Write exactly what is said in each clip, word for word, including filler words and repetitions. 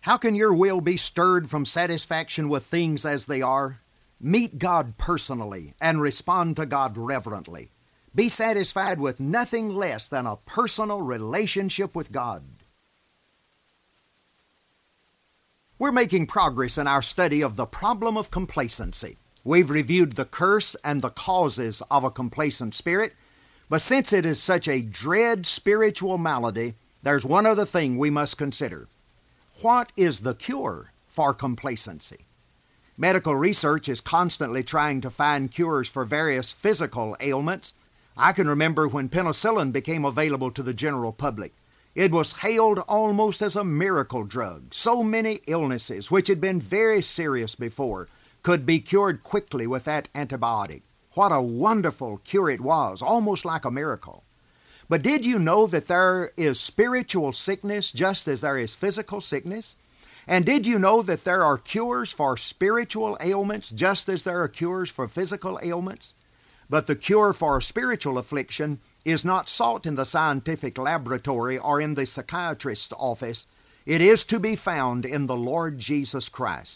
How can your will be stirred from satisfaction with things as they are? Meet God personally and respond to God reverently. Be satisfied with nothing less than a personal relationship with God. We're making progress in our study of the problem of complacency. We've reviewed the curse and the causes of a complacent spirit, but since it is such a dread spiritual malady, there's one other thing we must consider. What is the cure for complacency? Medical research is constantly trying to find cures for various physical ailments. I can remember when penicillin became available to the general public. It was hailed almost as a miracle drug. So many illnesses, which had been very serious before, could be cured quickly with that antibiotic. What a wonderful cure it was, almost like a miracle. But did you know that there is spiritual sickness just as there is physical sickness? And did you know that there are cures for spiritual ailments just as there are cures for physical ailments? But the cure for spiritual affliction is not sought in the scientific laboratory or in the psychiatrist's office. It is to be found in the Lord Jesus Christ.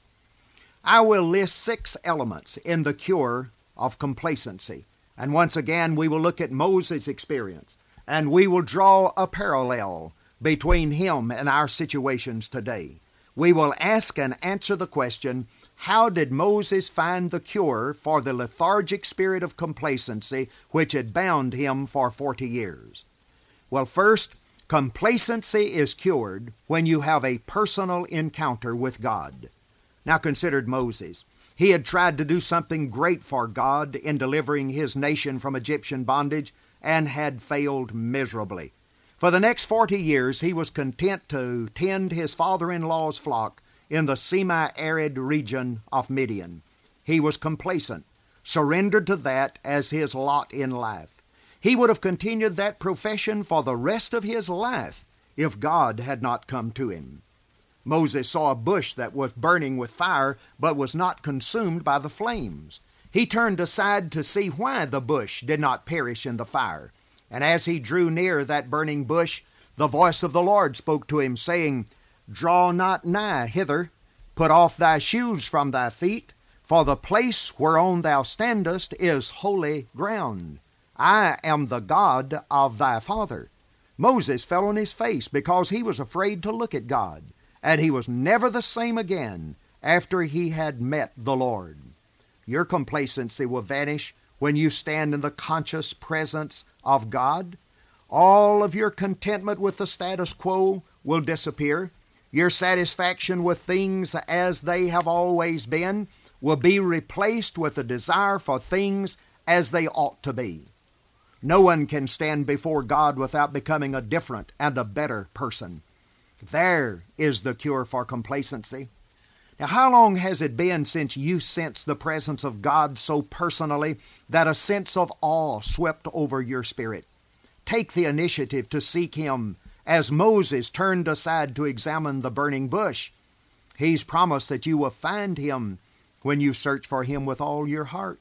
I will list six elements in the cure of complacency. And once again, we will look at Moses' experience, and we will draw a parallel between him and our situations today. We will ask and answer the question, how did Moses find the cure for the lethargic spirit of complacency which had bound him for forty years? Well, first, complacency is cured when you have a personal encounter with God. Now consider Moses. He had tried to do something great for God in delivering his nation from Egyptian bondage and had failed miserably. For the next forty years, he was content to tend his father-in-law's flock in the semi-arid region of Midian. He was complacent, surrendered to that as his lot in life. He would have continued that profession for the rest of his life if God had not come to him. Moses saw a bush that was burning with fire but was not consumed by the flames. He turned aside to see why the bush did not perish in the fire. And as he drew near that burning bush, the voice of the Lord spoke to him, saying, Draw not nigh hither, put off thy shoes from thy feet, for the place whereon thou standest is holy ground. I am the God of thy father. Moses fell on his face because he was afraid to look at God, and he was never the same again after he had met the Lord. Your complacency will vanish when you stand in the conscious presence of God. All of your contentment with the status quo will disappear. Your satisfaction with things as they have always been will be replaced with a desire for things as they ought to be. No one can stand before God without becoming a different and a better person. There is the cure for complacency. Now, how long has it been since you sensed the presence of God so personally that a sense of awe swept over your spirit? Take the initiative to seek Him as Moses turned aside to examine the burning bush. He's promised that you will find Him when you search for Him with all your heart.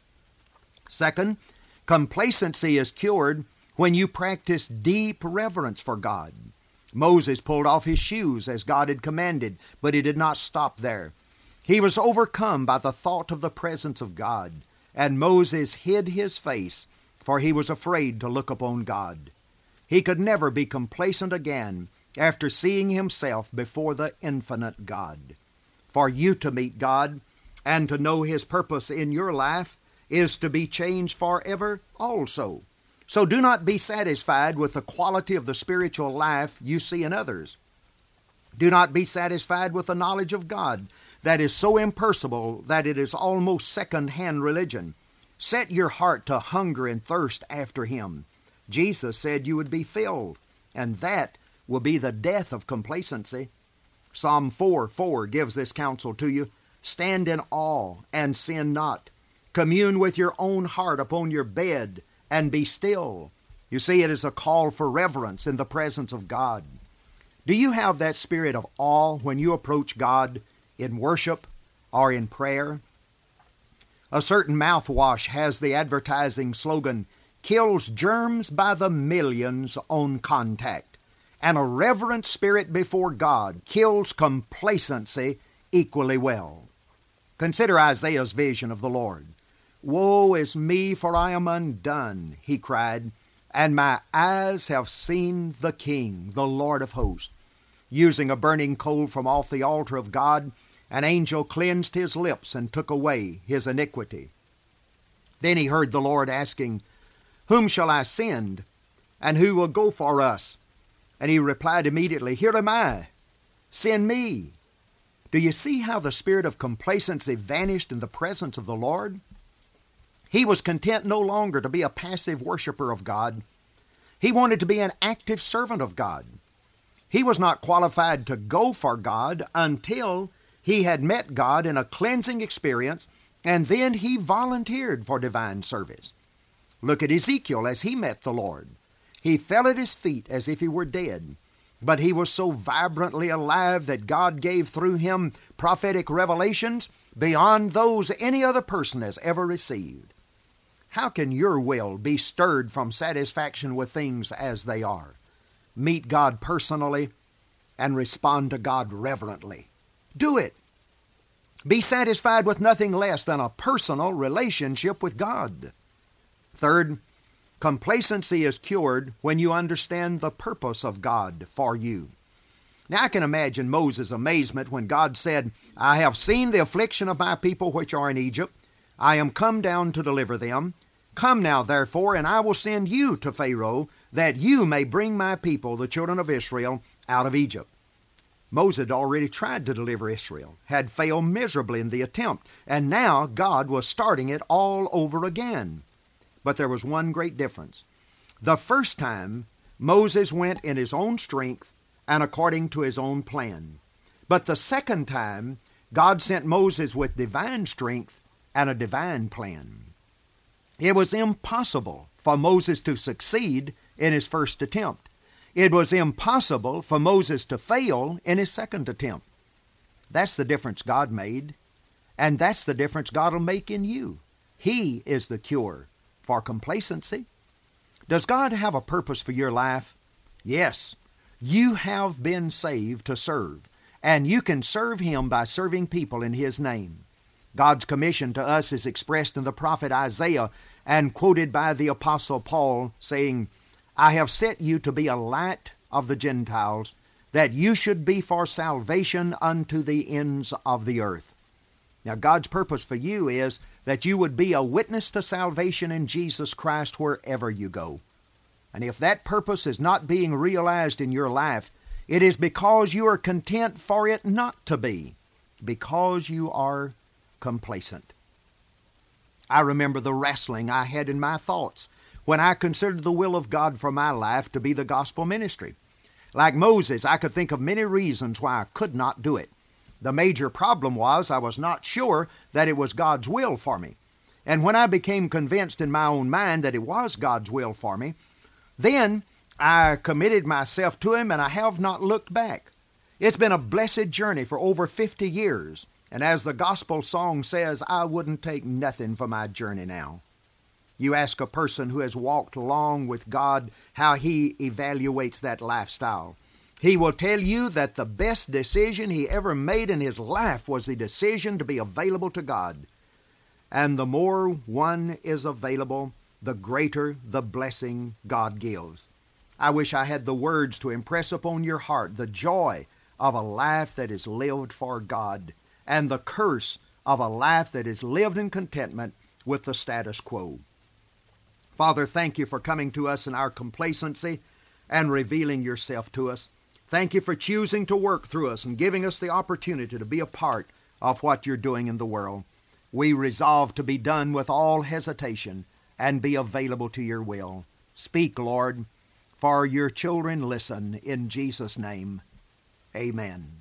Second, complacency is cured when you practice deep reverence for God. Moses pulled off his shoes as God had commanded, but he did not stop there. He was overcome by the thought of the presence of God, and Moses hid his face, for he was afraid to look upon God. He could never be complacent again after seeing himself before the infinite God. For you to meet God and to know His purpose in your life is to be changed forever also. So do not be satisfied with the quality of the spiritual life you see in others. Do not be satisfied with the knowledge of God that is so impersonal that it is almost second-hand religion. Set your heart to hunger and thirst after Him. Jesus said you would be filled, and that will be the death of complacency. Psalm four four gives this counsel to you. Stand in awe and sin not. Commune with your own heart upon your bed and be still. You see, it is a call for reverence in the presence of God. Do you have that spirit of awe when you approach God in worship or in prayer? A certain mouthwash has the advertising slogan, kills germs by the millions on contact. and a reverent spirit before God kills complacency equally well. Consider Isaiah's vision of the Lord. "Woe is me, for I am undone," he cried, "and my eyes have seen the King, the Lord of hosts." Using a burning coal from off the altar of God, an angel cleansed his lips and took away his iniquity. Then he heard the Lord asking, "Whom shall I send? And who will go for us?" And he replied immediately, "Here am I. Send me." Do you see how the spirit of complacency vanished in the presence of the Lord? He was content no longer to be a passive worshiper of God. He wanted to be an active servant of God. He was not qualified to go for God until he had met God in a cleansing experience, and then he volunteered for divine service. Look at Ezekiel as he met the Lord. He fell at his feet as if he were dead, but he was so vibrantly alive that God gave through him prophetic revelations beyond those any other person has ever received. How can your will be stirred from satisfaction with things as they are? Meet God personally and respond to God reverently. Do it. Be satisfied with nothing less than a personal relationship with God. Third, complacency is cured when you understand the purpose of God for you. Now I can imagine Moses' amazement when God said, "I have seen the affliction of my people which are in Egypt. I am come down to deliver them. Come now, therefore, and I will send you to Pharaoh, that you may bring my people, the children of Israel, out of Egypt." Moses had already tried to deliver Israel, had failed miserably in the attempt, and now God was starting it all over again. But there was one great difference. The first time, Moses went in his own strength and according to his own plan. But the second time, God sent Moses with divine strength and a divine plan. It was impossible for Moses to succeed in his first attempt. It was impossible for Moses to fail in his second attempt. That's the difference God made, and that's the difference God will make in you. He is the cure for complacency. Does God have a purpose for your life? Yes. You have been saved to serve, and you can serve Him by serving people in His name. God's commission to us is expressed in the prophet Isaiah and quoted by the Apostle Paul, saying, "I have set you to be a light of the Gentiles, that you should be for salvation unto the ends of the earth." Now, God's purpose for you is that you would be a witness to salvation in Jesus Christ wherever you go. And if that purpose is not being realized in your life, it is because you are content for it not to be, because you are complacent. I remember the wrestling I had in my thoughts when I considered the will of God for my life to be the gospel ministry. Like Moses, I could think of many reasons why I could not do it. The major problem was I was not sure that it was God's will for me. And when I became convinced in my own mind that it was God's will for me, then I committed myself to Him, and I have not looked back. It's been a blessed journey for over fifty years. And as the gospel song says, I wouldn't take nothing for my journey now. You ask a person who has walked long with God how he evaluates that lifestyle. He will tell you that the best decision he ever made in his life was the decision to be available to God. And the more one is available, the greater the blessing God gives. I wish I had the words to impress upon your heart the joy of a life that is lived for God, and the curse of a life that is lived in contentment with the status quo. Father, thank you for coming to us in our complacency and revealing yourself to us. Thank you for choosing to work through us and giving us the opportunity to be a part of what you're doing in the world. We resolve to be done with all hesitation and be available to your will. Speak, Lord, for your children listen. In Jesus' name, amen.